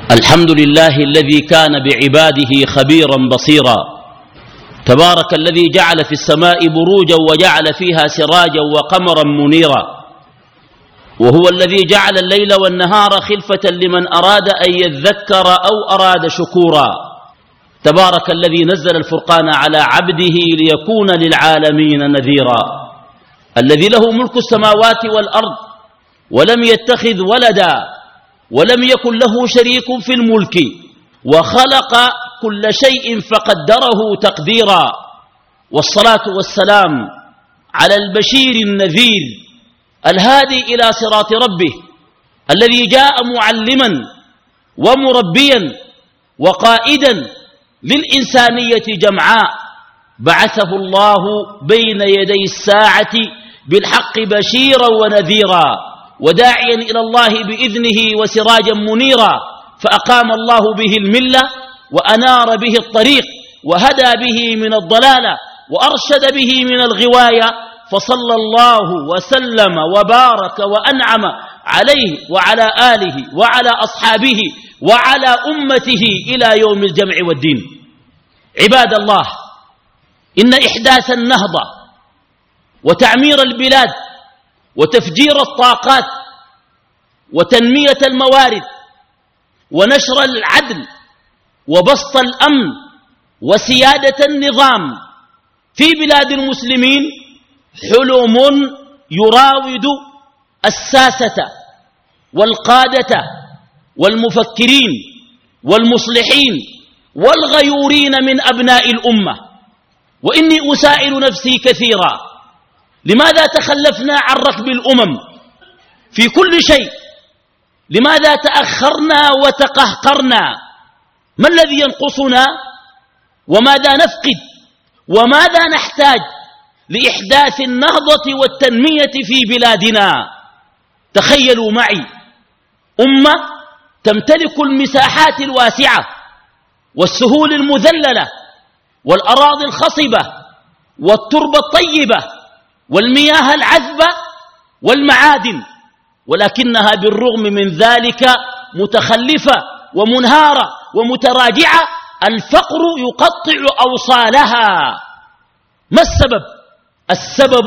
الحمد لله الذي كان بعباده خبيرا بصيرا. تبارك الذي جعل في السماء بروجا وجعل فيها سراجا وقمرا منيرا، وهو الذي جعل الليل والنهار خلفة لمن أراد أن يذكر أو أراد شكورا. تبارك الذي نزل الفرقان على عبده ليكون للعالمين نذيرا، الذي له ملك السماوات والأرض ولم يتخذ ولدا ولم يكن له شريك في الملك وخلق كل شيء فقدره تقديرا. والصلاة والسلام على البشير النذير الهادي إلى صراط ربه، الذي جاء معلما ومربيا وقائدا للإنسانية جمعاء، بعثه الله بين يدي الساعة بالحق بشيرا ونذيرا وداعيا إلى الله بإذنه وسراجا منيرا، فأقام الله به الملة وأنار به الطريق وهدى به من الضلالة وأرشد به من الغواية، فصلى الله وسلم وبارك وأنعم عليه وعلى آله وعلى أصحابه وعلى أمته إلى يوم الجمع والدين. عباد الله، إن إحداث النهضة وتعمير البلاد وتفجير الطاقات وتنمية الموارد ونشر العدل وبسط الأمن وسيادة النظام في بلاد المسلمين حلم يراود الساسة والقادة والمفكرين والمصلحين والغيورين من أبناء الأمة. وإني أسائل نفسي كثيرا، لماذا تخلفنا عن ركب الأمم في كل شيء؟ لماذا تأخرنا وتقهقرنا؟ ما الذي ينقصنا وماذا نفقد وماذا نحتاج لإحداث النهضة والتنمية في بلادنا؟ تخيلوا معي أمة تمتلك المساحات الواسعة والسهول المذللة والأراضي الخصبة والتربة الطيبة والمياه العذبة والمعادن، ولكنها بالرغم من ذلك متخلفة ومنهارة ومتراجعة، الفقر يقطع أوصالها. ما السبب؟ السبب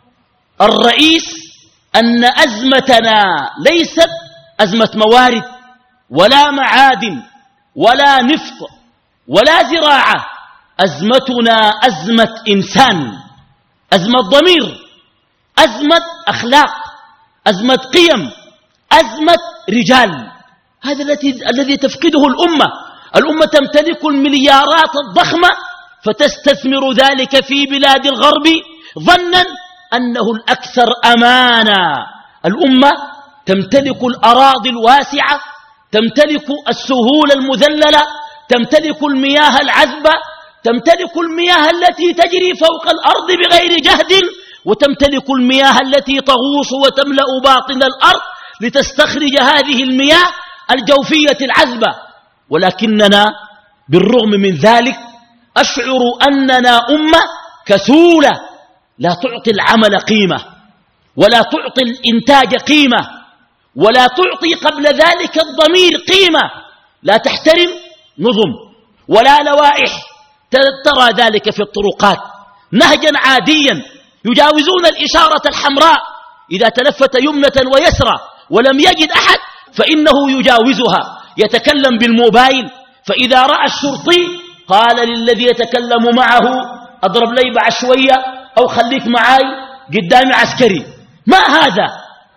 الرئيس أن أزمتنا ليست أزمة موارد ولا معادن ولا نفط ولا زراعة، أزمتنا أزمة إنسان، أزمة ضمير، أزمة أخلاق، أزمة قيم، أزمة رجال. هذا الذي تفقده الأمة تمتلك المليارات الضخمة فتستثمر ذلك في بلاد الغرب ظنا أنه الأكثر أمانا. الأمة تمتلك الأراضي الواسعة، تمتلك السهول المذللة، تمتلك المياه العذبة، تمتلك المياه التي تجري فوق الأرض بغير جهد، وتمتلك المياه التي تغوص وتملأ باطن الأرض لتستخرج هذه المياه الجوفية العذبة. ولكننا بالرغم من ذلك أشعر أننا أمة كسولة، لا تعطي العمل قيمة ولا تعطي الإنتاج قيمة ولا تعطي قبل ذلك الضمير قيمة، لا تحترم نظم ولا لوائح. ترى ذلك في الطرقات نهجا عاديا يجاوزون الإشارة الحمراء، إذا تلفت يمنة ويسرى ولم يجد أحد فإنه يجاوزها، يتكلم بالموبايل، فإذا رأى الشرطي قال للذي يتكلم معه أضرب لي بعد شوية أو خليك معاي قدامي عسكري. ما هذا؟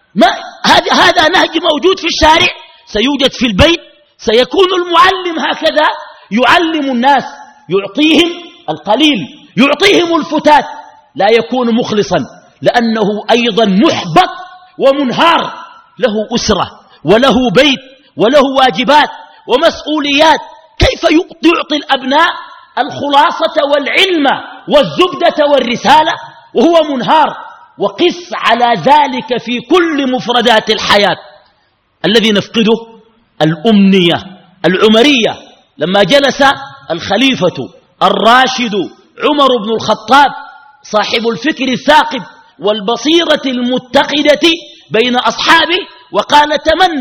هذا نهج موجود في الشارع، سيوجد في البيت، سيكون المعلم هكذا يعلم الناس، يعطيهم القليل، يعطيهم الفتات، لا يكون مخلصا لأنه أيضا محبط ومنهار، له أسرة وله بيت وله واجبات ومسؤوليات. كيف يعطي الأبناء الخلاصة والعلم والزبدة والرسالة وهو منهار؟ وقس على ذلك في كل مفردات الحياة. الذي نفقده الأمنية العمرية. لما جلس الخليفة الراشد عمر بن الخطاب صاحب الفكر الثاقب والبصيرة المتقدة بين أصحابه وقال: تمنوا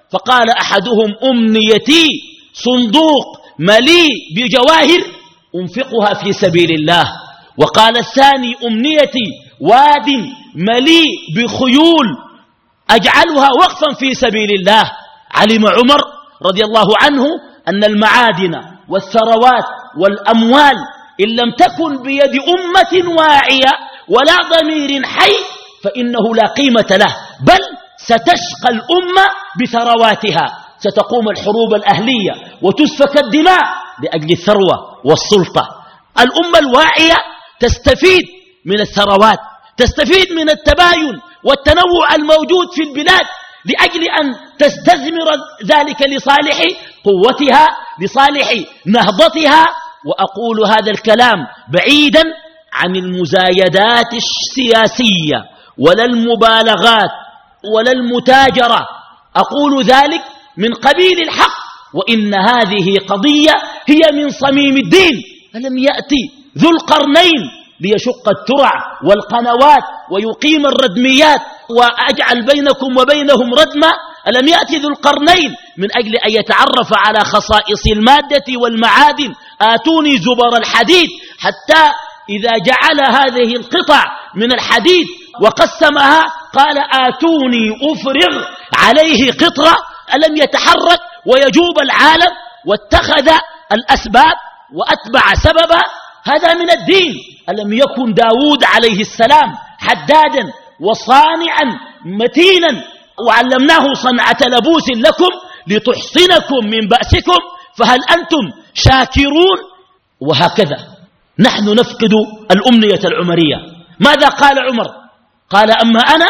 فقال أحدهم أمنيتي صندوق مليء بجواهر أنفقها في سبيل الله، وقال الثاني أمنيتي واد مليء بخيول أجعلها وقفا في سبيل الله. علم عمر رضي الله عنه أن المعادن والثروات والأموال إن لم تكن بيد أمة واعية ولا ضمير حي فإنه لا قيمة له، بل ستشقى الأمة بثرواتها، ستقوم الحروب الأهلية وتسفك الدماء لأجل الثروة والسلطة. الأمة الواعية تستفيد من الثروات، تستفيد من التباين والتنوع الموجود في البلاد لأجل أن تستثمر ذلك لصالح قوتها، لصالح نهضتها. وأقول هذا الكلام بعيدا عن المزايدات السياسية ولا المبالغات ولا المتاجرة، أقول ذلك من قبيل الحق، وإن هذه قضية هي من صميم الدين. ألم يأتي ذو القرنين ليشق الترع والقنوات ويقيم الردميات وأجعل بينكم وبينهم ردما؟ ألم يأتي ذو القرنين من أجل أن يتعرف على خصائص المادة والمعادن؟ آتوني زبر الحديد، حتى إذا جعل هذه القطع من الحديد وقسمها قال آتوني أفرغ عليه قطرة. ألم يتحرك ويجوب العالم واتخذ الأسباب وأتبع سببا؟ هذا من الدين. ألم يكن داود عليه السلام حدادا وصانعا متينا وعلمناه صنعة لبوس لكم لتحصنكم من بأسكم فهل أنتم شاكرون؟ وهكذا نحن نفقد الأمنية العمرية. ماذا قال عمر؟ قال أما أنا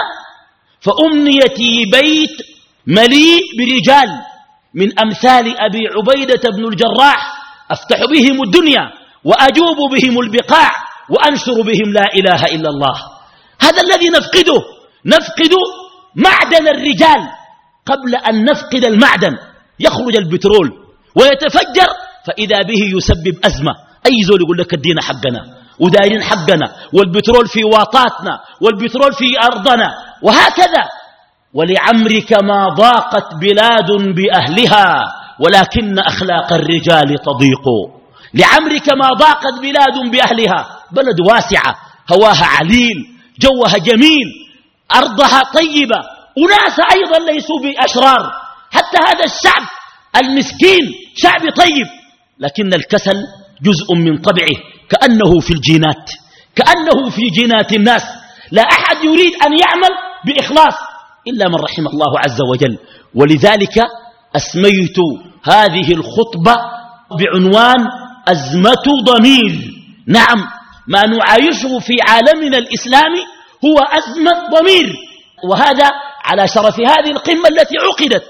فأمنيتي بيت مليء برجال من أمثال أبي عبيدة بن الجراح أفتح بهم الدنيا وأجوب بهم البقاع وأنشر بهم لا إله إلا الله. هذا الذي نفقده. نفقد معدن الرجال قبل أن نفقد المعدن. يخرج البترول ويتفجر فإذا به يسبب أزمة. أي زول يقول لك الدين حقنا ودايرين حقنا والبترول في واطاتنا والبترول في أرضنا وهكذا. ولعمرك ما ضاقت بلاد بأهلها ولكن أخلاق الرجال تضيق. لعمرك ما ضاقت بلاد بأهلها، بلد واسعة هواها عليل جوها جميل أرضها طيبة، أناس أيضا ليسوا بأشرار. حتى هذا الشعب المسكين شعب طيب، لكن الكسل جزء من طبعه، كأنه في الجينات، كأنه في جينات الناس. لا أحد يريد أن يعمل بإخلاص إلا من رحم الله عز وجل. ولذلك أسميت هذه الخطبة بعنوان أزمة ضمير. نعم، ما نعايشه في عالمنا الإسلامي هو أزمة ضمير، وهذا على شرف هذه القمة التي عقدت.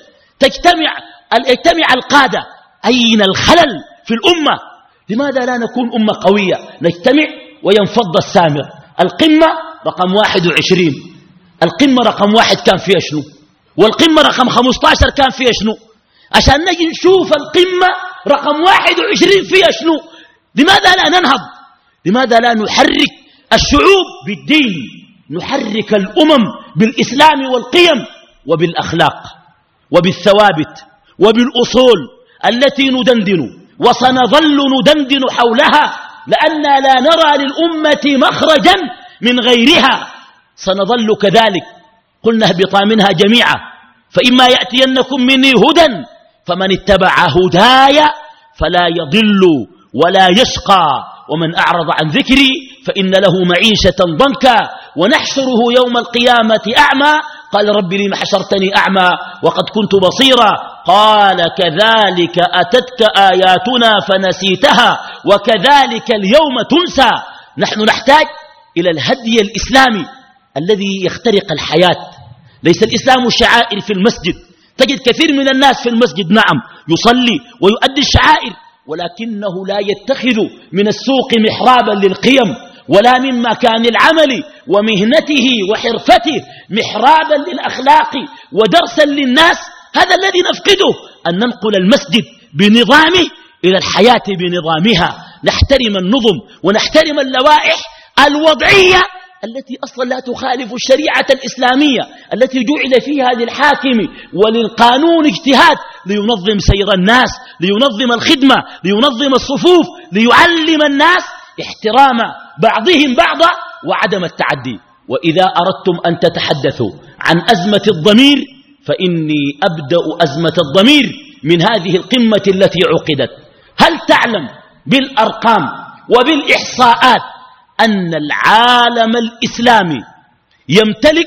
تجتمع القادة. أين الخلل في الأمة؟ لماذا لا نكون أمة قوية؟ نجتمع وينفض السامر. القمة رقم 21، القمة رقم 1 كان فيها شنو؟ والقمة رقم 15 كان فيها شنو؟ عشان نجي نشوف القمة رقم 21 فيها شنو. لماذا لا ننهض؟ لماذا لا نحرك الشعوب بالدين، نحرك الأمم بالإسلام والقيم وبالأخلاق وبالثوابت وبالأصول التي ندندن وسنظل ندندن حولها، لأننا لا نرى للأمة مخرجا من غيرها. سنظل كذلك. قلنا اهبطا منها جميعا، فإما يأتينكم مني هدى فمن اتبع هداي فلا يضل ولا يشقى ومن أعرض عن ذكري فإن له معيشة ضنكا ونحشره يوم القيامة أعمى قال رب لم حشرتني أعمى وقد كنت بصيرا قال كذلك أتتك آياتنا فنسيتها وكذلك اليوم تنسى. نحن نحتاج إلى الهدي الإسلامي الذي يخترق الحياة. ليس الإسلام شعائر في المسجد. تجد كثير من الناس في المسجد نعم يصلي ويؤدي الشعائر، ولكنه لا يتخذ من السوق محرابا للقيم ولا من مكان العمل ومهنته وحرفته محرابا للأخلاق ودرسا للناس. هذا الذي نفقده، أن ننقل المسجد بنظامه إلى الحياة بنظامها. نحترم النظم ونحترم اللوائح الوضعية التي أصلا لا تخالف الشريعة الإسلامية التي جعل فيها للحاكم وللقانون اجتهاد لينظم سير الناس، لينظم الخدمة، لينظم الصفوف، ليعلم الناس احترام بعضهم بعضا وعدم التعدي. وإذا أردتم أن تتحدثوا عن أزمة الضمير فإني أبدأ أزمة الضمير من هذه القمة التي عقدت. هل تعلم بالأرقام وبالإحصاءات أن العالم الإسلامي يمتلك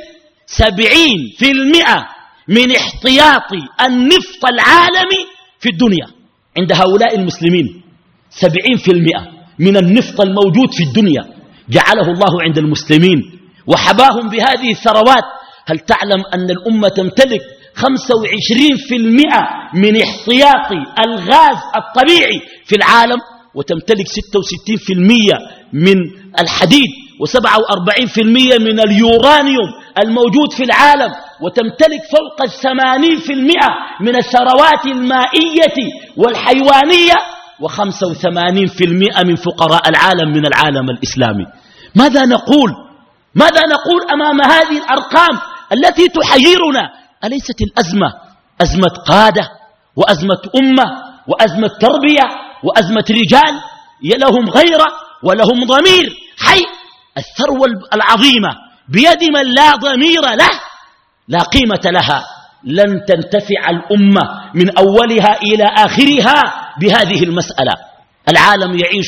70% من احتياط النفط العالمي في الدنيا عند هؤلاء المسلمين؟ 70% من النفط الموجود في الدنيا جعله الله عند المسلمين وحباهم بهذه الثروات. هل تعلم أن الأمة تمتلك 25% من احتياطي الغاز الطبيعي في العالم، وتمتلك 66% من الحديد و47% من اليورانيوم الموجود في العالم، وتمتلك فوق 80% من الثروات المائية والحيوانية، و85% من فقراء العالم من العالم الإسلامي؟ ماذا نقول أمام هذه الأرقام التي تحيرنا؟ أليست الأزمة أزمة قادة وأزمة أمة وأزمة تربية وأزمة رجال لهم غيرة ولهم ضمير حي؟ الثروة العظيمة بيد من لا ضمير له لا قيمة لها. لن تنتفع الأمة من أولها إلى آخرها بهذه المسألة. العالم يعيش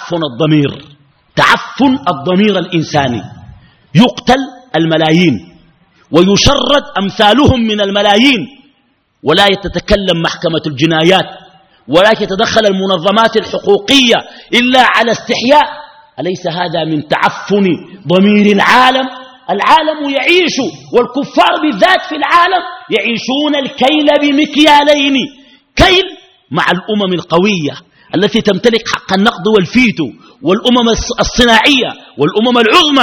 تعفن الضمير الإنساني. يقتل الملايين ويشرد أمثالهم من الملايين، ولا يتتكلم محكمة الجنايات ولا يتدخل المنظمات الحقوقية إلا على استحياء. أليس هذا من تعفن ضمير العالم؟ العالم يعيش والكفار بالذات في العالم يعيشون الكيل بمكيالين: كيل مع الأمم القوية التي تمتلك حق النقد والفيتو، والأمم الصناعية والأمم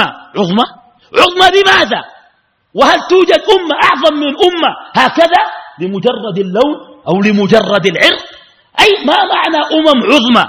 عظمى بماذا؟ وهل توجد أمة أعظم من أمة هكذا لمجرد اللون أو لمجرد العرق؟ أي ما معنى عظمى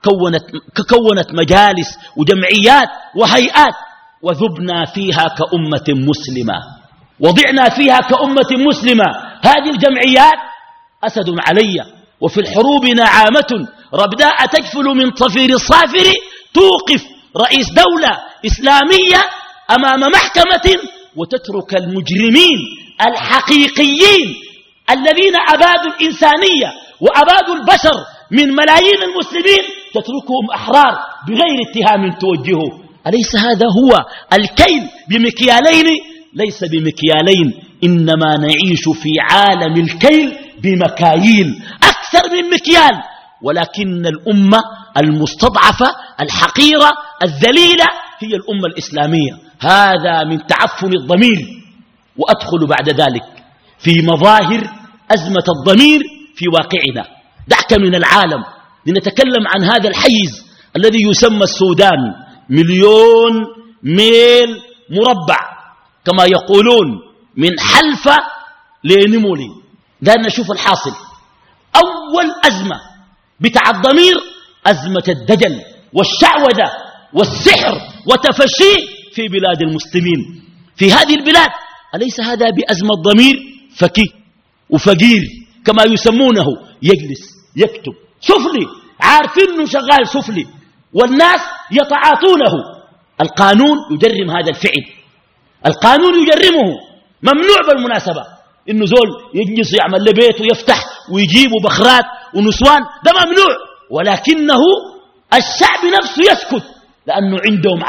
كونت مجالس وجمعيات وهيئات وذبنا فيها كأمة مسلمة، وضعنا فيها كأمة مسلمة. هذه الجمعيات أسد علي، وفي الحروب نعامة ربداء تجفل من طفير الصافر، توقف رئيس دولة إسلامية أمام محكمة وتترك المجرمين الحقيقيين الذين أبادوا الإنسانية وأبادوا البشر من ملايين المسلمين، تتركهم أحرار بغير اتهام توجهه. أليس هذا هو الكيل بمكيالين؟ ليس بمكيالين، إنما نعيش في عالم الكيل بمكاييل أكثر من مكيال. ولكن الأمة المستضعفة الحقيرة الذليلة هي الأمة الإسلامية. هذا من تعفن الضمير. وأدخل بعد ذلك في مظاهر أزمة الضمير في واقعنا. دعك من العالم لنتكلم عن هذا الحيز الذي يسمى السودان، 1,000,000 ميل مربع كما يقولون، من حلفة لنمولي. قال نشوف الحاصل. أول أزمة بتاع الضمير أزمة الدجل والشعوذة والسحر وتفشي في بلاد المسلمين. في هذه البلاد أليس هذا بأزمة ضمير؟ فكي وفقير كما يسمونه، يجلس يكتب سفلي، عارفين انه شغال سفلي، والناس يتعاطونه. القانون يجرم هذا الفعل، القانون يجرمه. ممنوع بالمناسبة انه زول يجلس يعمل لبيت ويفتح ويجيبوا بخرات ونسوان، ده ممنوع. ولكنه الشعب نفسه يسكت لأنه عندهم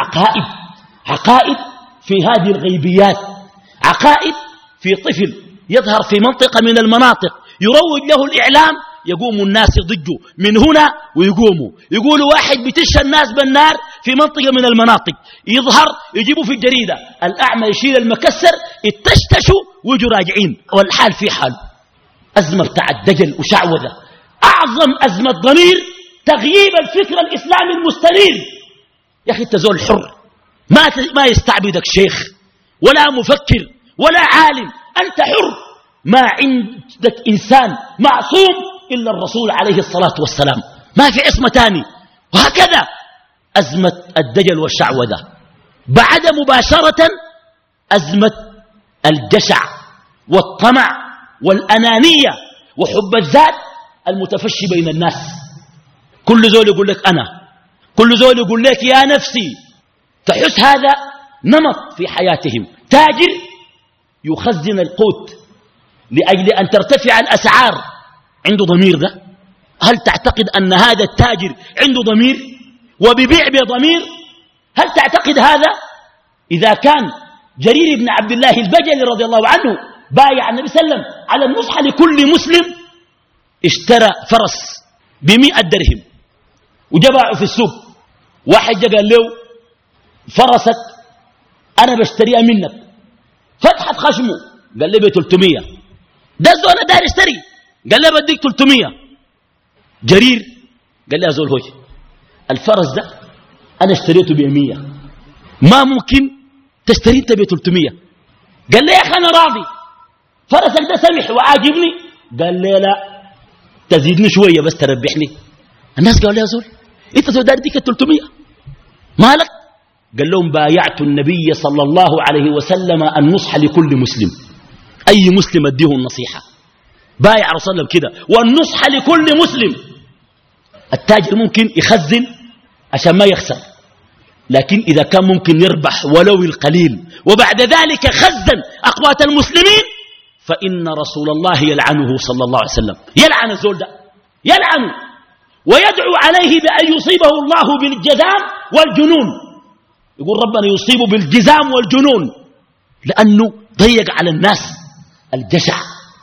عقائد في هذه الغيبيات، عقائد في طفل يظهر في منطقة من المناطق يروج له الإعلام، يقوم الناس يضجوا من هنا ويقوموا يقولوا واحد بتشى الناس بالنار في منطقة من المناطق، يظهر يجيبوا في الجريدة الأعمى يشيل المكسر، يتشتشوا ويجوا راجعين، والحال في حال. أزمة بتاع الدجل وشعوذة. أعظم أزمة ضمير تغييب الفكر الإسلامي المستنير. يا أخي تزول حر، ما يستعبدك شيخ ولا مفكر ولا عالم، أنت حر. ما عندك إنسان معصوم إلا الرسول عليه الصلاة والسلام، ما في عصمة تاني. وهكذا أزمة الدجل والشعوذة. بعد مباشرة أزمة الجشع والطمع والأنانية وحب الذات المتفشي بين الناس. كل زول يقول لك أنا، كل زول يقول لك يا نفسي. تحس هذا نمط في حياتهم. تاجر يخزن القوت لأجل أن ترتفع الأسعار، عنده ضمير ده؟ هل تعتقد أن هذا التاجر عنده ضمير وبيبيع بضمير؟ هل تعتقد هذا؟ إذا كان جرير بن عبد الله البجلي رضي الله عنه بايع النبي صلى الله عليه وسلم على النصح لكل مسلم، اشترى فرس ب100 درهم وجبعه في السوق. واحد جا قال له فرسك أنا بشتريها منك، فتحت خشمه قال له ب300. ده الزول داير يشتري، قال له بديك 300. جرير قال له يا زول هوي الفرس ده أنا اشتريته ب100، ما ممكن تشتري انت ب300. قال له يا أخي أنا راضي، فرسك ده سمح وعاجبني. قال له لا تزيدني شوية بس تربحني. الناس قالوا له يا زول انت داير ديك 300 مالك؟ قال لهم بايعت النبي صلى الله عليه وسلم النصح لكل مسلم، أي مسلم أديه النصيحة. بايع رسول الله كده، والنصح لكل مسلم. التاجر ممكن يخزن عشان ما يخسر، لكن إذا كان ممكن يربح ولو القليل وبعد ذلك خزن أقوات المسلمين فإن رسول الله يلعنه صلى الله عليه وسلم. يلعن الزول ده، يلعنه ويدعو عليه بأن يصيبه الله بالجذام والجنون. يقول ربنا يصيبه بالجذام والجنون لأنه ضيق على الناس. الجشع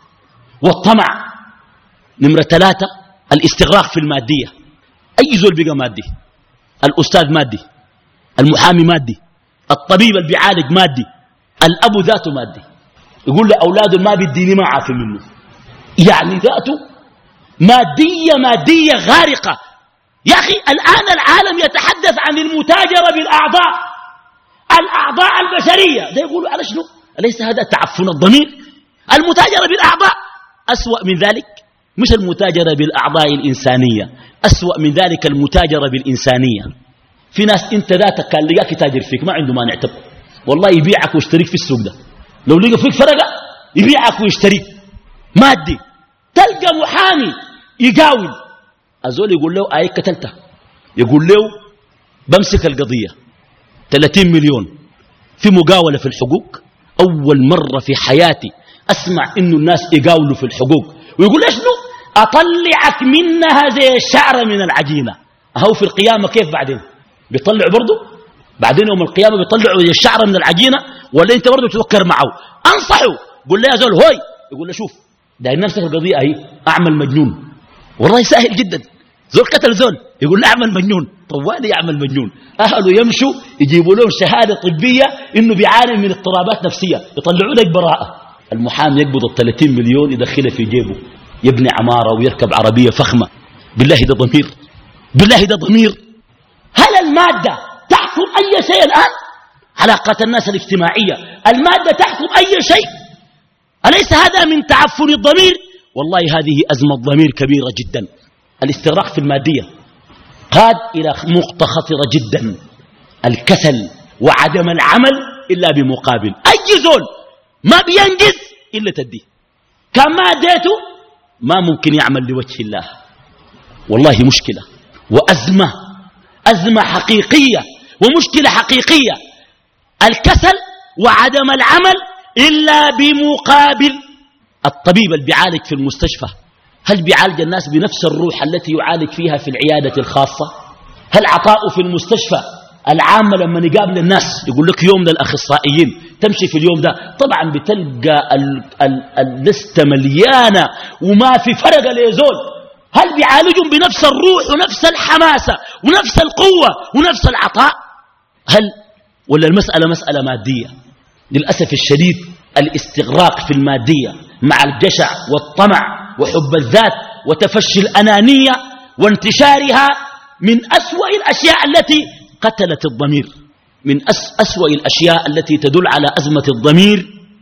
والطمع. نمرة 3 الاستغراق في المادية. أي زول بقى مادي، الأستاذ مادي، المحامي مادي، الطبيب اللي بيعالج مادي، الأب ذاته مادي. يقول لأولاده ما بيديني ما عافي منه، يعني ذاته مادية غارقة. يا أخي الآن العالم يتحدث عن المتاجرة بالأعضاء، الأعضاء البشرية. ده يقولوا على شنو؟ أليس هذا تعفن الضمير؟ المتاجرة بالأعضاء أسوأ من ذلك. مش المتاجرة بالأعضاء الإنسانية، أسوأ من ذلك المتاجرة بالإنسانية. في ناس انت ذاتك كان لقاك تاجر فيك ما عنده مانع تبقى والله يبيعك ويشتريك في السوق ده، لو لقى فيك فرقة يبيعك ويشتريك مادي. تلقى محامي يقاول أزول يقول له آيك قتلته، يقول له بمسك القضية 30 مليون في مقاولة في الحقوق. أول مرة في حياتي أسمع إنه الناس يقاولوا في الحقوق ويقول ليش شنو أطلعك منها زي الشعر من العجينة. أهو في القيامة كيف بعدين بيطلعوا برضو؟ بعدين يوم القيامة بيطلعوا زي الشعر من العجينة ولا أنت برضو تفكر معه؟ أنصحه قول له يا زول هوي، يقول له شوف داير نفسك القضية أهي أعمل مجنون. والله سهل جدا، زول قتل زول يقول له أعمل مجنون، طوالي يعمل مجنون. أهله يمشوا يجيبوا لهم شهادة طبية إنه بيعاني من اضطرابات نفسية، يطلعوا لك براءة. المحامي يقبض 30 مليون يدخلها في جيبه، يبني عمارة ويركب عربية فخمة. بالله ده ضمير؟ بالله ده ضمير؟ هل المادة تحكم أي شيء الآن؟ علاقات الناس الاجتماعية، المادة تحكم أي شيء؟ أليس هذا من تعفن الضمير؟ والله هذه أزمة ضمير كبيرة جدا. الاستغراق في المادية قاد إلى نقطة خطرة جدا، الكسل وعدم العمل إلا بمقابل. أي زول ما بينجز إلا تديه، كما اديته ما ممكن يعمل لوجه الله. والله مشكلة وأزمة، أزمة حقيقية ومشكلة حقيقية. الكسل وعدم العمل إلا بمقابل. الطبيب اللي بيعالج في المستشفى هل بيعالج الناس بنفس الروح التي يعالج فيها في العيادة الخاصة؟ هل عطاؤه في المستشفى العامة لما يقابل الناس يقول لك يوم للأخصائيين تمشي في اليوم ده؟ طبعا بتلقى اللستة مليانة وما في فرق ليزول. هل بيعالجهم بنفس الروح ونفس الحماسة ونفس القوة ونفس العطاء؟ هل ولا المسألة مسألة مادية؟ للأسف الشديد الاستغراق في المادية مع الجشع والطمع وحب الذات وتفشي الأنانية وانتشارها من أسوأ الأشياء التي قتلت الضمير. من أسوأ الأشياء التي تدل على أزمة الضمير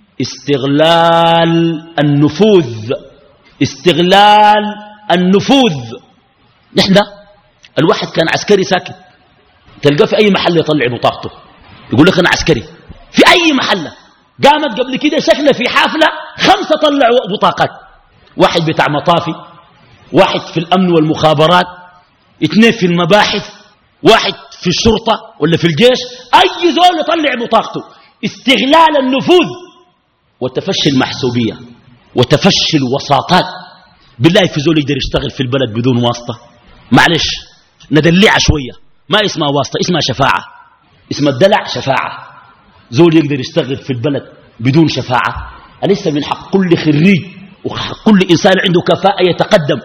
استغلال النفوذ. استغلال النفوذ. نحن الواحد كان عسكري ساكت تلقى في أي محل يطلع بطاقته، يقول لك أنا عسكري في أي محلة. قامت قبل كده شكله في حافلة 5 طلعوا بطاقات، واحد بتاع مطافي، واحد في الأمن والمخابرات، 2 في المباحث، واحد في الشرطة ولا في الجيش. أي زول يطلع بطاقته. استغلال النفوذ وتفشي المحسوبية وتفشي الوساطات. بالله في زول يقدر يشتغل في البلد بدون واسطة؟ معلش ندلع شوية، ما اسمها واسطة، اسمها شفاعة، اسم الدلع شفاعة. زول يقدر يشتغل في البلد بدون شفاعة؟ أليس من حق كل خريج وحق كل إنسان عنده كفاءة يتقدم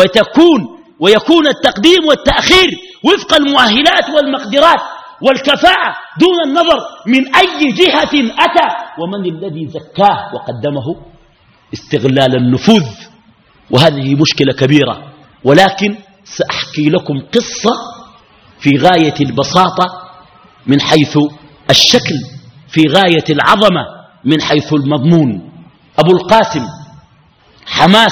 ويكون التقديم والتأخير وفق المؤهلات والمقدرات والكفاءة دون النظر من أي جهة أتى ومن الذي زكاه وقدمه؟ استغلال النفوذ، وهذه مشكلة كبيرة. ولكن سأحكي لكم قصة في غاية البساطة من حيث الشكل، في غاية العظمة من حيث المضمون. أبو القاسم حماس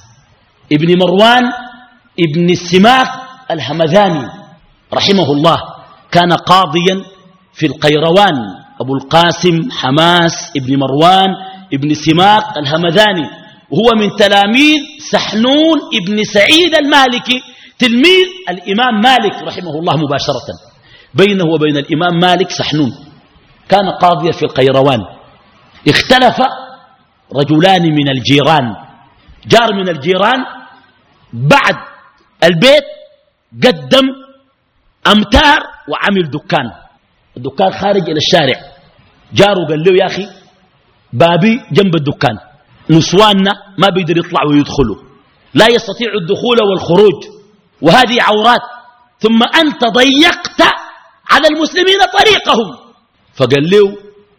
ابن مروان ابن السماك الهمذاني رحمه الله كان قاضيا في القيروان. أبو القاسم حماس ابن مروان ابن سماك الهمذاني، وهو من تلاميذ سحنون ابن سعيد المالكي، تلميذ الإمام مالك رحمه الله مباشرة. بينه وبين الإمام مالك سحنون، كان قاضيا في القيروان. اختلف رجلان من الجيران، جار من الجيران بعد البيت قدم أمتار وعمل دكان، الدكان خارج إلى الشارع. جاره قال له يا أخي بابي جنب الدكان، نسواننا ما بيقدر يطلعوا ويدخلوا، لا يستطيع الدخول والخروج، وهذه عورات، ثم أنت ضيقت على المسلمين طريقهم. فقال له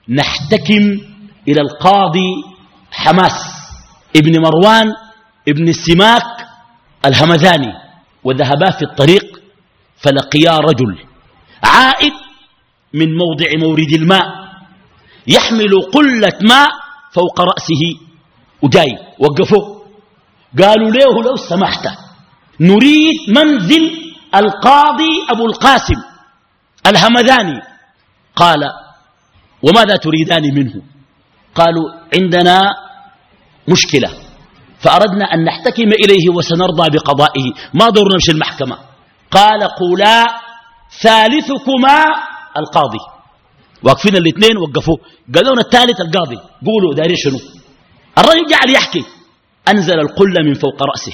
نحتكم إلى القاضي حماس ابن مروان ابن السماك الهمذاني. وذهبا في الطريق فلقيا رجل عائد من موضع مورد الماء يحمل قلة ماء فوق رأسه وجاي. وقفوه قالوا له لو سمحت نريد منزل القاضي أبو القاسم الهمذاني. قال وماذا تريدان منه؟ قالوا عندنا مشكلة فأردنا أن نحتكم إليه وسنرضى بقضائه، ما دورنا نمشي المحكمة. قال قولا ثالثكما القاضي. واقفين الاثنين وقفوه، قالوا لنا الثالث القاضي، قولوا داري شنو. الرجل جعل يحكي، أنزل القلة من فوق رأسه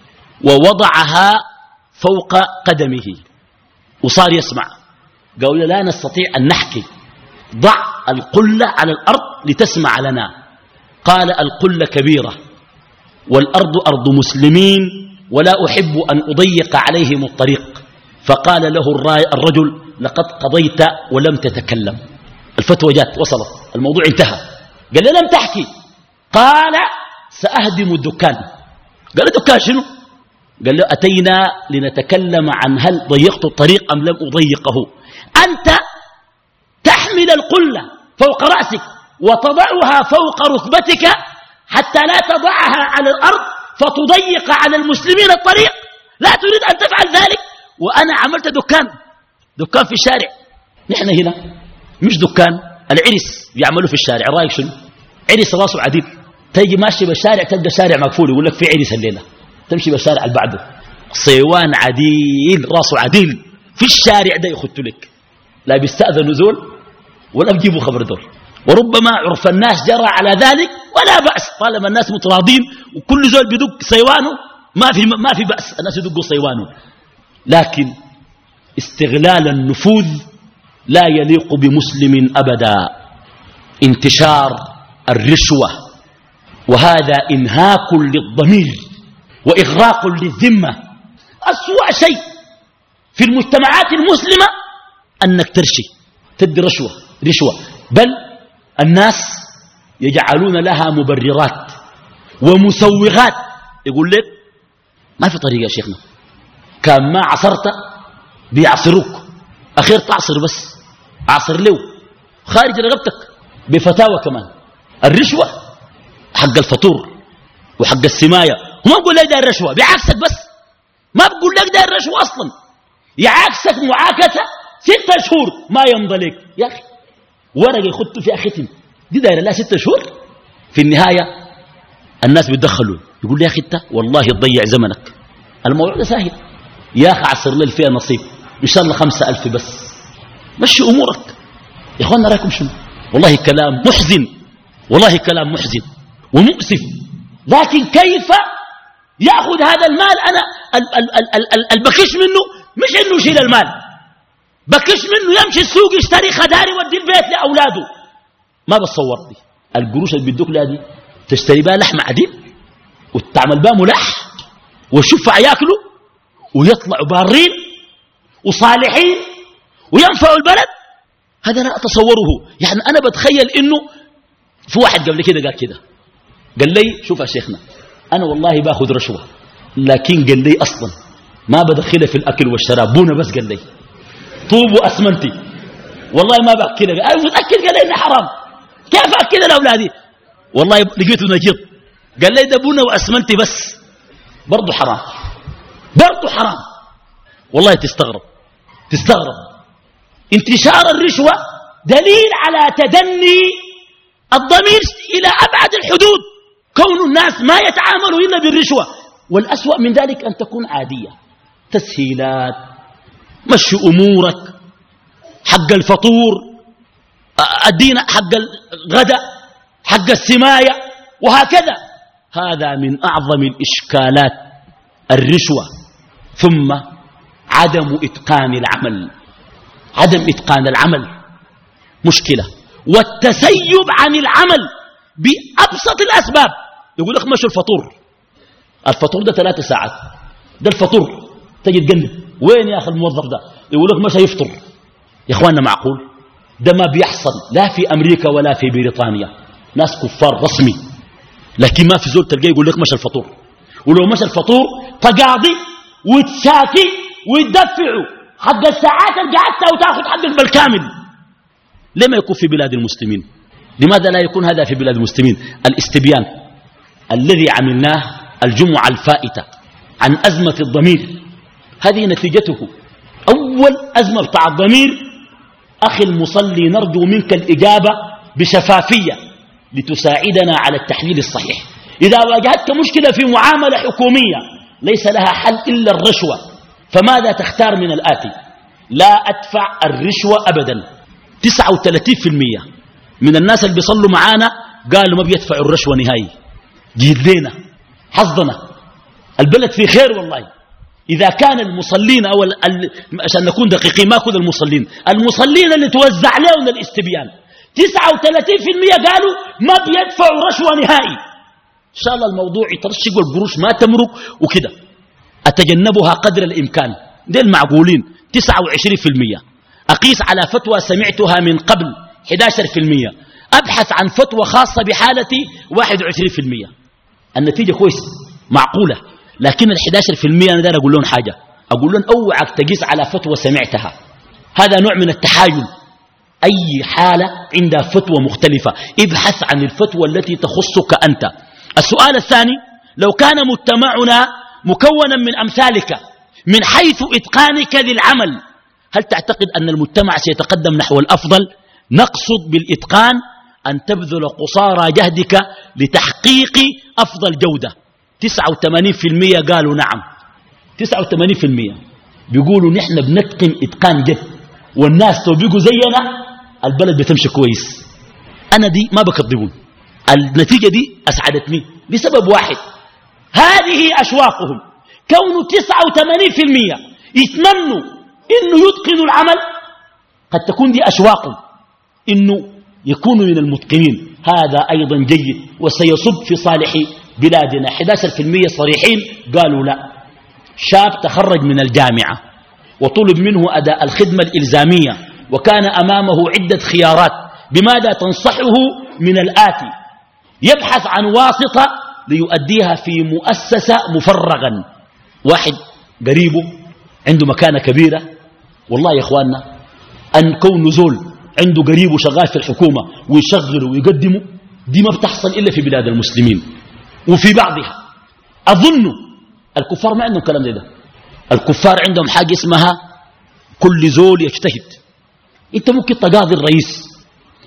ووضعها فوق قدمه وصار يسمع. قالوا لا نستطيع أن نحكي، ضع القلة على الأرض لتسمع لنا. قال القلة كبيرة والأرض أرض مسلمين ولا أحب أن أضيق عليهم الطريق. فقال له الرجل لقد قضيت ولم تتكلم، الفتوى جات وصلت، الموضوع انتهى. قال له لم تحكي. قال سأهدم الدكان. قال له دكان شنو؟ قال له أتينا لنتكلم عن هل ضيقت الطريق أم لم أضيقه. أنت تحمل القلة فوق رأسك وتضعها فوق ركبتك حتى لا تضعها على الأرض فتضيق على المسلمين الطريق، لا تريد أن تفعل ذلك، وأنا عملت دكان في الشارع. نحن هنا مش دكان، العرس بيعملوا في الشارع. رأيك شنو؟ عرس راسه عديل، تيجي ماشي بالشارع تلقى الشارع مقفول يقول لك في عرس الليلة، تمشي بالشارع اللي بعده صيوان عديل راسه عديل في الشارع ده يخط لك، لا بيستأذن نزول ولا بيجيبوا خبر دول. وربما عرف الناس جرى على ذلك ولا بأس طالما الناس متراضين وكل زول بيدق صيوانه ما في بأس، الناس يدقوا صيوانه. لكن استغلال النفوذ لا يليق بمسلم أبدا. انتشار الرشوة، وهذا إنهاك للضمير وإغراق للذمة. أسوأ شيء في المجتمعات المسلمة أنك تدي رشوة، بل الناس يجعلون لها مبررات ومسوغات. يقول لك ما في طريقة يا شيخنا، كان ما عصرت بيعصروك، أخير تعصر بس عصر له خارج رغبتك بفتاوى. كمان الرشوة حق الفطور وحق السماية، وما بقول لك ده الرشوة، بعكسك بس، ما بقول لك ده الرشوة أصلا، يعاكسك معاكسة 6 شهور ما يمضى لك. يا أخي ورقة يخطوا فيها ختم، دي دايرة لها 6 شهور. في النهاية الناس بيتدخلوا، يقول لي يا أخي أنت والله تضيع زمنك، الموضوع ده سهل يا أخي، عصر لي فيها نصيب إن شاء الله 5000 بس، مشي أمورك. يا إخواننا رأيكم شنو؟ والله كلام محزن، والله كلام محزن ومؤسف. لكن كيف يأخذ هذا المال؟ أنا البكش منه مش إنه يشيل المال، بكش منه يمشي السوق يشتري خداري ودي البيت لأولاده. ما بتصور دي القروش اللي بيدوك لها دي تشتري بها لحم عديد وتعمل بها ملح والشفع ياكلوا ويطلعوا بارين وصالحين وينفعوا البلد. هذا لا أتصوره. يعني أنا بتخيل إنه في واحد قبل كده قال كده، قال لي شوف يا شيخنا أنا والله باخذ رشوة، لكن قال لي أصلا ما بدخلها في الأكل والشراب، بونا بس قال لي طوب وأسمنتي، والله ما بأكلها. أنا متأكد قال لي إنه حرام، كيف أكلها لأولادي؟ والله لقيته نجيط، قال لي ده بونا وأسمنتي بس، برضو حرام، برضو حرام. والله تستغرب. انتشار الرشوة دليل على تدني الضمير إلى أبعد الحدود، كون الناس ما يتعاملوا إلا بالرشوة. والأسوأ من ذلك أن تكون عادية، تسهيلات، مشي أمورك، حق الفطور، الدين، حق الغداء، حق السماية، وهكذا. هذا من أعظم الإشكالات الرشوة. ثم عدم إتقان العمل، عدم إتقان العمل مشكلة، والتسيب عن العمل بأبسط الأسباب. يقول لك مشوا الفطور ده 3 ساعات، ده الفطور، تجي تقلب وين يا أخي الموظف ده؟ يقول لك مشى يفطر. يا إخواننا معقول؟ ده ما بيحصل لا في أمريكا ولا في بريطانيا، ناس كفار رسمي، لكن ما في زول تلقاه يقول لك مشى الفطور. ولو مشى الفطور تقاضي وتشاكي ويدفعوا حق الساعات اللي قعدتها وتاخذ حقك بالكامل. لما يكون في بلاد المسلمين؟ لماذا لا يكون هذا في بلاد المسلمين؟ الاستبيان الذي عملناه الجمعة الفائتة عن أزمة الضمير، هذه نتيجته. أول أزمة بتاع الضمير، أخي المصلي نرجو منك الإجابة بشفافية لتساعدنا على التحليل الصحيح. إذا واجهتك مشكلة في معاملة حكومية ليس لها حل إلا الرشوة، فماذا تختار من الآتي؟ لا أدفع الرشوة أبدا. 39% من الناس اللي بيصلوا معانا قالوا ما بيدفعوا الرشوة نهائي. جيد لنا حظنا، البلد في خير والله. إذا كان المصلين أو عشان نكون دقيقين، ما كل المصلين اللي توزع لهم الاستبيان 39% قالوا ما بيدفعوا رشوة نهائي. إن شاء الله الموضوع يترشق والقروش ما تمرق وكده، أتجنبها قدر الإمكان. دي المعقولين 29%. أقيس على فتوى سمعتها من قبل 11%. أبحث عن فتوى خاصة بحالتي 21%. النتيجة كويس معقولة، لكن 11% أنا دار أقول لهم حاجة، أقول لهم أوعك تقيس على فتوى سمعتها، هذا نوع من التحايل. أي حالة عندها فتوى مختلفة، ابحث عن الفتوى التي تخصك أنت. السؤال الثاني: لو كان مجتمعنا مكونا من أمثالك من حيث إتقانك للعمل، هل تعتقد أن المجتمع سيتقدم نحو الأفضل؟ نقصد بالإتقان أن تبذل قصارى جهدك لتحقيق أفضل جودة. 89% قالوا نعم، 89% بيقولوا نحن بنتقن إتقان جد، والناس لو بيقوا زينا البلد بتمشي كويس. أنا دي ما بكذبون، النتيجة دي أسعدتني لسبب واحد: هذه أشواقهم. كون 89% يتمنوا إنه يتقنوا العمل، قد تكون دي أشواقهم إنه يكونوا من المتقنين، هذا أيضا جيد وسيصب في صالح بلادنا. 11% صريحين قالوا لا. شاب تخرج من الجامعة وطلب منه أداء الخدمة الإلزامية، وكان أمامه عدة خيارات، بماذا تنصحه؟ من الآتي: يبحث عن واسطة ليؤديها في مؤسسة مفرغا، واحد قريبه عنده مكانة كبيرة. والله يا إخواننا أن كون زول عنده قريبه شغال في الحكومة ويشغله ويقدمه، دي ما بتحصل إلا في بلاد المسلمين وفي بعضها. أظن الكفار ما عندهم كلام ده. الكفار عندهم حاجة اسمها كل زول يجتهد. انت ممكن تقاضي الرئيس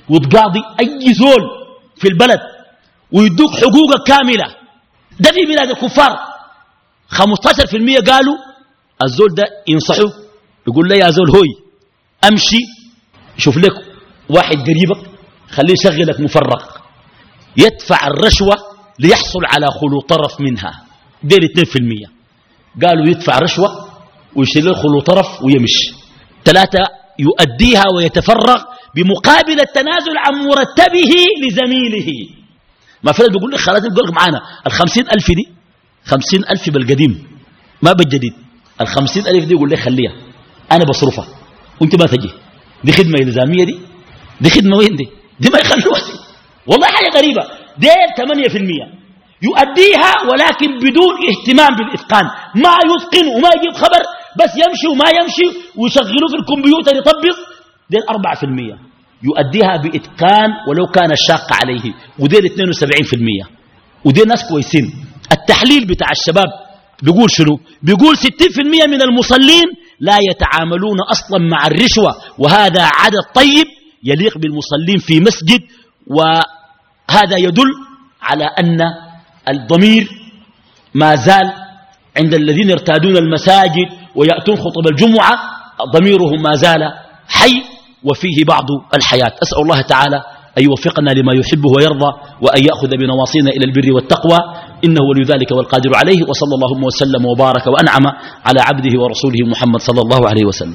وتقاضي أي زول في البلد ويدوك حقوقك كاملة. ده في بلاد الكفار 15% قالوا الزول ده ينصحه يقول لي يا زول هوي أمشي شوف لك واحد قريبك خليه يشغلك مفرغ يدفع الرشوة ليحصل على خلو طرف منها. دير 2% قالوا يدفع رشوة ويشيل له خلو طرف ويمشي. 3 يؤديها ويتفرغ بمقابل التنازل عن مرتبه لزميله. ما فلت بيقول لك خلاص بيقول لك معانا 50,000 دي 50,000 بالقديم ما بالجديد. 50,000 دي يقول لك خليها أنا بصرفها وانت ما تجي. دي خدمة إلزامية دي خدمة وين دي ما يخلوها دي. والله حاجة غريبة. دي 8% يؤديها ولكن بدون اهتمام بالإتقان. ما يتقن وما يجيب خبر بس يمشي وما يمشي ويشغلوه في الكمبيوتر يطبق. دي 4% يؤديها بإتقان ولو كان شاق عليه. ودي 72%. ودي ناس كويسين. التحليل بتاع الشباب بيقول شنو؟ بيقول 60% من المصلين لا يتعاملون أصلا مع الرشوة، وهذا عدد طيب يليق بالمصلين في مسجد. وهذا يدل على أن الضمير ما زال عند الذين يرتادون المساجد ويأتون خطب الجمعة ضميرهم ما زال حي وفيه بعض الحياة. أسأل الله تعالى أن يوفقنا لما يحبه ويرضى وأن يأخذ بنواصينا إلى البر والتقوى إنه ولي ذلك والقادر عليه. وصلى اللهم وسلم وبارك وأنعم على عبده ورسوله محمد صلى الله عليه وسلم.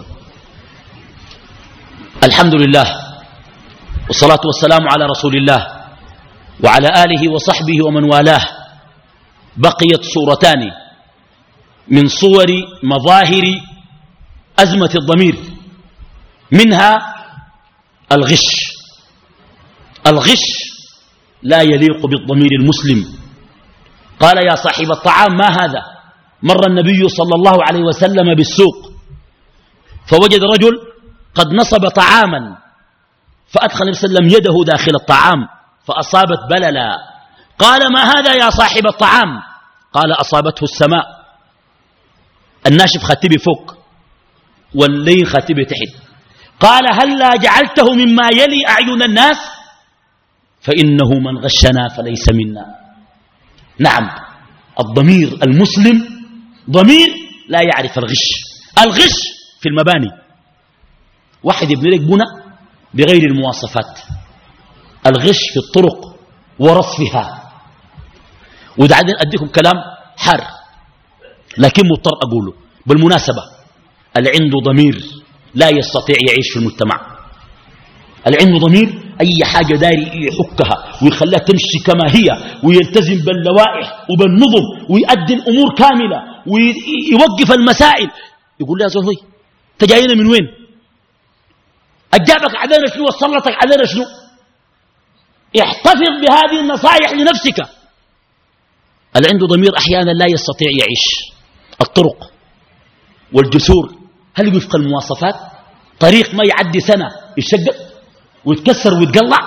الحمد لله والصلاة والسلام على رسول الله وعلى آله وصحبه ومن والاه. بقيت صورتان من صور مظاهر أزمة الضمير، منها الغش. الغش لا يليق بالضمير المسلم. قال يا صاحب الطعام ما هذا؟ مر النبي صلى الله عليه وسلم بالسوق فوجد رجل قد نصب طعاما فأدخل النبي صلى الله عليه وسلم يده داخل الطعام فأصابت بللا. قال ما هذا يا صاحب الطعام؟ قال أصابته السماء. الناشف خاتبي فوق واللين خاتبي تحت. قال هلا جعلته مما يلي أعين الناس فإنه من غشنا فليس منا. نعم الضمير المسلم ضمير لا يعرف الغش. الغش في المباني، واحد يبني لك بنى بغير المواصفات. الغش في الطرق ورصفها. وبعدين أديكم كلام حار لكن مضطر أقوله بالمناسبة. اللي عنده ضمير لا يستطيع يعيش في المجتمع. اللي عنده ضمير أي حاجة داري يحكها ويخليها تمشي كما هي ويلتزم باللوائح وبالنظم ويؤدي الأمور كاملة ويوقف المسائل. يقول لها زول هوي تجاينا من وين؟ أجابك علينا شنو؟ وصلتك علينا شنو؟ احتفظ بهذه النصائح لنفسك. اللي عنده ضمير أحيانا لا يستطيع يعيش. الطرق والجسور هل وفق المواصفات؟ طريق ما يعدي سنة يشقق ويتكسر ويتقلع.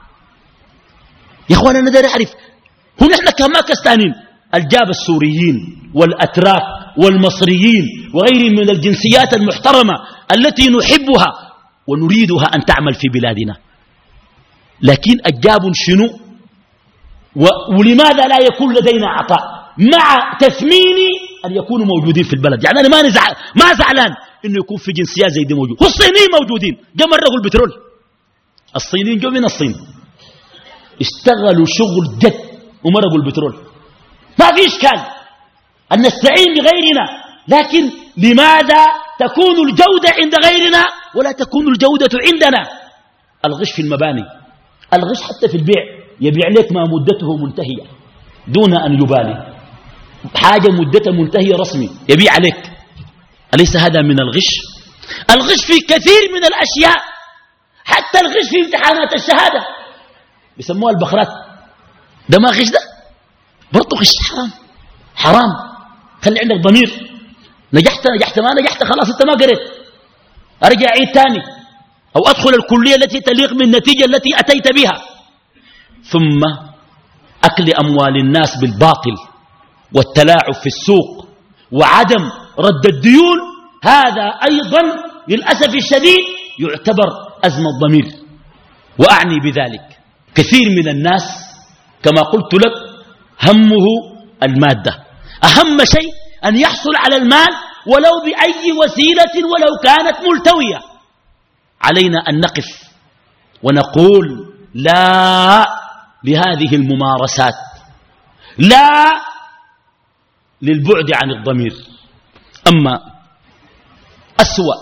يا اخوانا انا داير اعرف هو نحن كما كستانين الجاب السوريين والاتراك والمصريين وغيرهم من الجنسيات المحترمة التي نحبها ونريدها أن تعمل في بلادنا، لكن الجاب شنو؟ ولماذا لا يكون لدينا عطاء مع تثمين أن يكونوا موجودين في البلد؟ يعني أنا ما زعلان إنه يكون في جنسيات زي دي موجود. الصينيين موجودين جو مرقوا البترول. الصينيين جو من الصين اشتغلوا شغل جد ومرقوا البترول. ما في إشكال أن نستعين بغيرنا، لكن لماذا تكون الجودة عند غيرنا ولا تكون الجودة عندنا؟ الغش في المباني، الغش حتى في البيع، يبيع لك ما مدته منتهية دون أن يبالي، حاجة مدتها منتهية رسمي يبيع عليك. أليس هذا من الغش؟ الغش في كثير من الأشياء، حتى الغش في امتحانات الشهادة بيسموها البخرات. ده ما غش، ده برضو غش. حرام حرام. خلي عندك ضمير. نجحت ما نجحت خلاص انت ما قريت، ارجع عيد تاني او ادخل الكلية التي تليق بالنتيجة التي اتيت بها. ثم اكل اموال الناس بالباطل والتلاعب في السوق وعدم رد الديون، هذا ايضا للاسف الشديد يعتبر ازمة ضمير. وأعني بذلك كثير من الناس كما قلت لك همه المادة، أهم شيء أن يحصل على المال ولو بأي وسيلة ولو كانت ملتوية. علينا أن نقف ونقول لا لهذه الممارسات، لا للبعد عن الضمير. أما أسوأ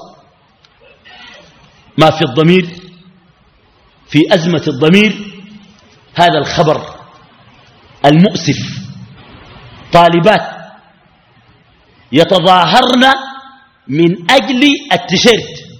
ما في الضمير، في أزمة الضمير، هذا الخبر المؤسف: طالبات يتظاهرن من أجل التيشيرت،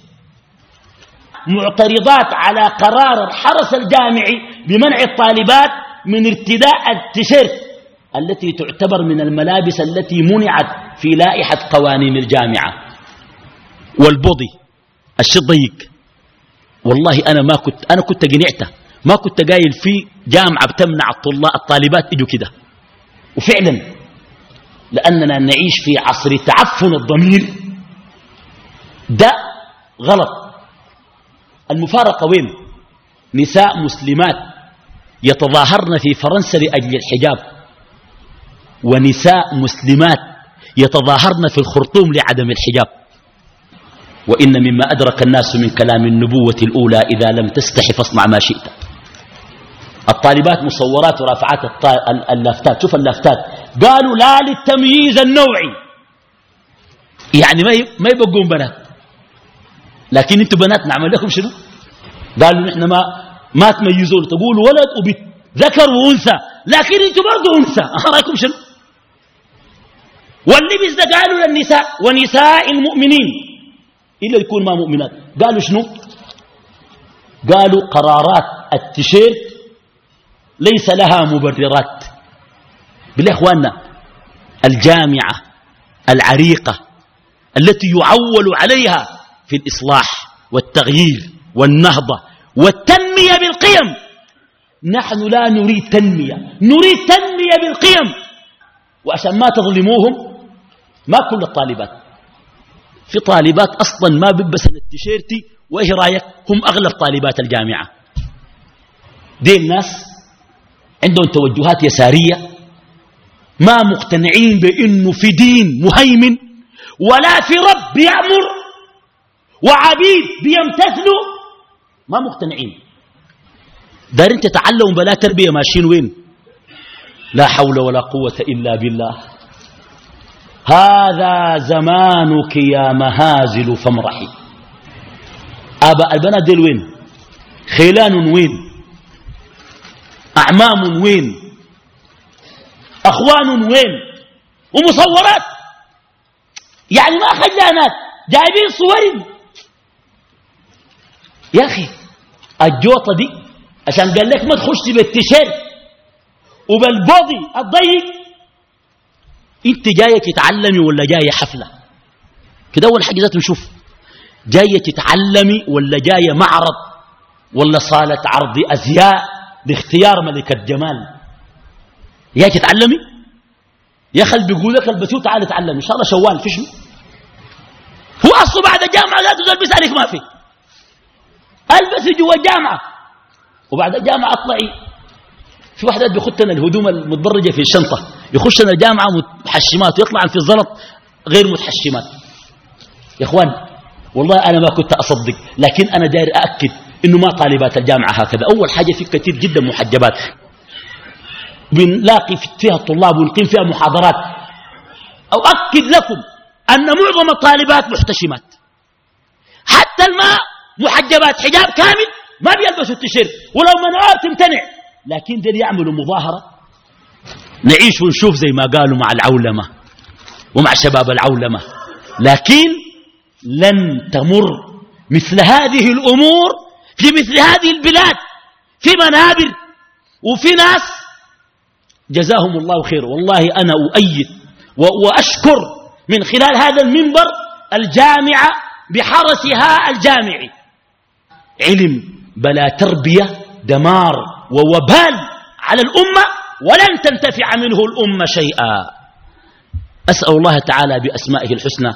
معترضات على قرار الحرس الجامعي بمنع الطالبات من ارتداء التيشيرت التي تعتبر من الملابس التي منعت في لائحة قوانين الجامعة. والبوضي الشيء ضيق، والله أنا كنت قنعته، ما كنت قايل في جامعة بتمنع الطالبات يجوا كده. وفعلا لأننا نعيش في عصر تعفن الضمير، ده غلط. المفارقة وين؟ نساء مسلمات يتظاهرن في فرنسا لأجل الحجاب، ونساء مسلمات يتظاهرن في الخرطوم لعدم الحجاب. وإن مما أدرك الناس من كلام النبوة الأولى: إذا لم تستحي فاصنع ما شئت. الطالبات مصورات ورافعات اللافتات، شوف اللافتات، قالوا لا للتمييز النوعي، يعني ما يبقون بنات، لكن انتم بنات نعمل لكم شنو؟ قالوا نحن ما تميزون، تقولوا ولد وبنت، ذكر وانثى، لكن انتم برضه انثى، رايكم شنو؟ واللبس ده قالوا للنساء ونساء المؤمنين الا يكون ما مؤمنات. قالوا شنو؟ قالوا قرارات التيشيرت ليس لها مبررات. بالله اخواننا، الجامعة العريقة التي يعول عليها في الإصلاح والتغيير والنهضة والتنمية بالقيم، نحن لا نريد تنمية، نريد تنمية بالقيم. وعشان ما تظلموهم، ما كل الطالبات، في طالبات أصلا ما بيلبسن التيشيرتي، وإيش رأيك؟ هم أغلب طالبات الجامعة. دي الناس عندهم توجهات يسارية، ما مقتنعين بأنه في دين مهيمن، ولا في رب بيأمر وعبيد بيمتثلوا، ما مقتنعين. دارين تتعلموا بلا تربية، ماشيين وين؟ لا حول ولا قوة إلا بالله. هذا زمانك يا مهازل فامرحي. آباء البنات ديل وين؟ خيلان وين؟ أعمام وين؟ أخوان وين؟ ومصورات، يعني ما خجلانات، جايبين صور. يا أخي الجوطة دي عشان قال لك ما تخش بالتيشيرت وبالبودي الضيق، انت جاية تتعلمي ولا جاية حفلة؟ كده أول حاجة ذات نشوف، جاية تتعلمي ولا جاية معرض ولا صالة عرض أزياء باختيار ملكة جمال؟ جاية تتعلمي؟ يا أخي بيقول لك البسيط تعال اتعلم إن شاء الله شوال في شنو؟ هو أصله بعد الجامعة لا تلبس عليك، ما في، البسي جوا الجامعة وبعد الجامعة اطلعي. في واحدات بيخدنا الهدوم المتبرجة في الشنطة، يخشنا الجامعة متحشمات ويطلع في الزلط غير متحشمات. يا اخوان والله أنا ما كنت أصدق، لكن أنا داير أأكد إنه ما طالبات الجامعة هكذا. أول حاجة في كثير جدا محجبات، بنلاقي فيها الطلاب ونقيم فيها محاضرات. أؤكد لكم أن معظم الطالبات محتشمات، حتى الماء محجبات حجاب كامل، ما بيلبسوا التيشيرت، ولو منعوها تمتنع. لكن دول يعملوا مظاهرة، نعيش ونشوف زي ما قالوا مع العولمة ومع شباب العولمة. لكن لن تمر مثل هذه الأمور في مثل هذه البلاد، في منابر وفي ناس جزاهم الله خير. والله أنا أؤيد وأشكر من خلال هذا المنبر الجامعة بحرسها الجامعي. علم بلا تربية دمار ووبال على الأمة، ولن تنتفع منه الأمة شيئا. أسأل الله تعالى بأسمائه الحسنى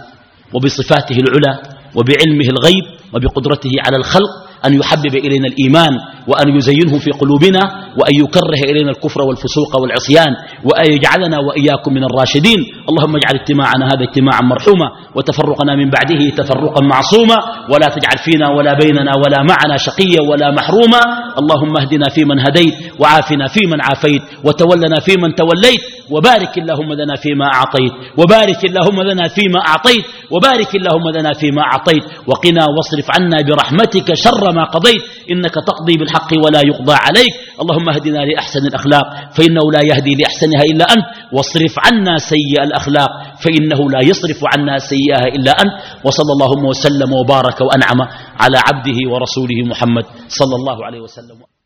وبصفاته العلى وبعلمه الغيب وبقدرته على الخلق أن يحبب إلينا الإيمان وأن يزينه في قلوبنا وأن يكره إلينا الكفر والفسوق والعصيان وأن يجعلنا وإياكم من الراشدين. اللهم اجعل اجتماعنا هذا اجتماعا مرحوما وتفرقنا من بعده تفرقا معصوما، ولا تجعل فينا ولا بيننا ولا معنا شقيا ولا محروما. اللهم اهدنا فيمن هديت، وعافنا فيمن عافيت، وتولنا فيمن توليت، وبارك اللهم لنا فيما أعطيت، وبارك اللهم لنا فيما أعطيت، وبارك اللهم لنا فيما أعطيت، وقنا واصرف عنا برحمتك شر ما قضيت، إنك تقضي بالحق ولا يقضى عليك. اللهم اهدنا لأحسن الأخلاق فإنه لا يهدي لأحسنها إلا أنت، واصرف عنا سيئ الأخلاق فإنه لا يصرف عنا سيئها إلا أنت. وصلى اللهم وسلم وبارك وأنعم على عبده ورسوله محمد صلى الله عليه وسلم.